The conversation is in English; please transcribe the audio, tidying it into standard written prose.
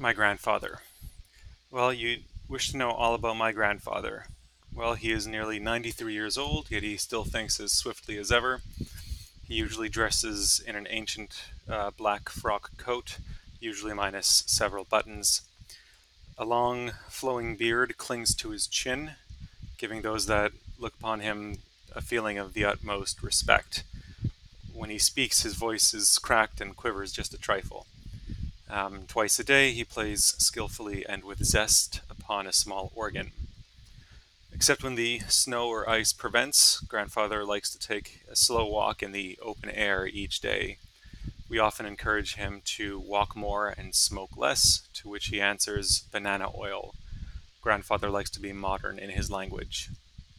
My grandfather. Well, you wish to know all about my grandfather. Well, he is nearly 93 years old, yet he still thinks as swiftly as ever. He usually dresses in an ancient black frock coat, usually minus several buttons. A long, flowing beard clings to his chin, giving those that look upon him a feeling of the utmost respect. When he speaks, his voice is cracked and quivers just a trifle. Twice a day, he plays skillfully and with zest upon a small organ. Except when the snow or ice prevents, Grandfather likes to take a slow walk in the open air each day. We often encourage him to walk more and smoke less, to which he answers banana oil. Grandfather likes to be modern in his language.